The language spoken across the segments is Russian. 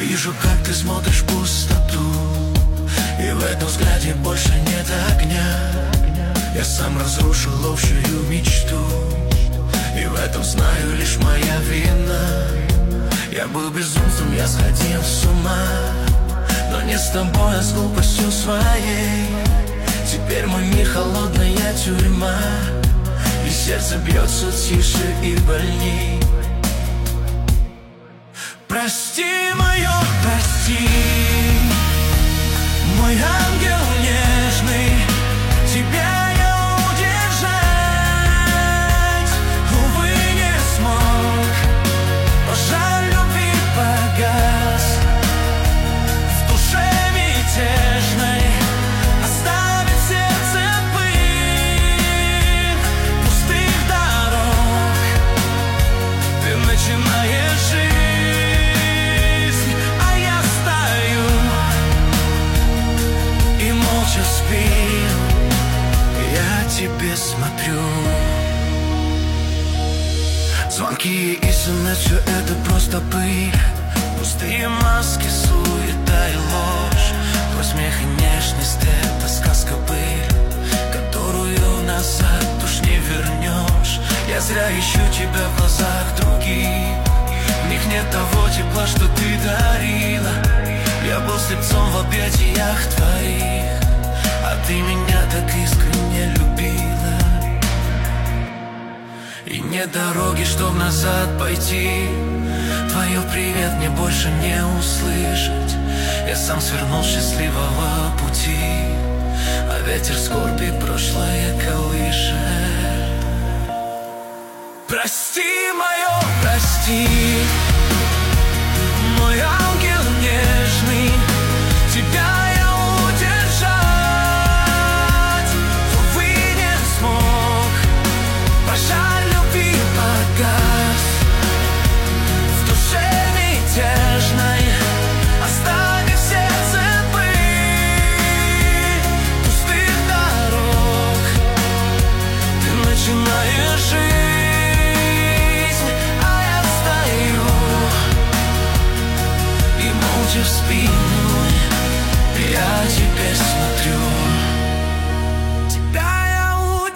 Вижу, как ты смотришь в пустоту, и в этом взгляде больше нет огня. Я сам разрушил общую мечту, и в этом знаю лишь моя вина. Я был безумцем, я сходил с ума, но не с тобой, а с глупостью своей. Теперь мой мир холодная тюрьма, и сердце бьется тише и больней. Прости мое, прости, мой ангел нежный, тебя я удержать, увы, не смог. Пожар любви погас в душе мятежной, оставит сердце пыль пустых дорог. Ты начинаешь жить, тебе смотрю. Звонки и смс, все это просто пыль, пустые маски, суета и ложь. Твой смех и нежность — это сказка-быль, которую назад уж не вернешь. Я зря ищу тебя в глазах других, в них нет того тепла, что ты дарила. Я был слепцом в объятиях твоих, а ты меня так искренне любила. И нет дороги, чтоб назад пойти, твое привет мне больше не услышать. Я сам свернул с счастливого пути, а ветер скорби прошлое колышет. Прости мое, прости, мой ангел нежный, тебя в спину, я тебе смотрю. Тебя я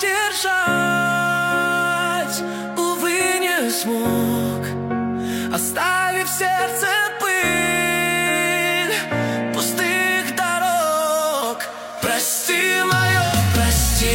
удержать, увы, не смог, оставив в сердце пыль пустых дорог. Прости мое, прости,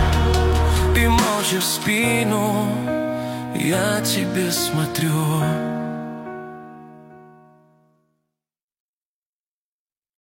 в спину, я тебе смотрю.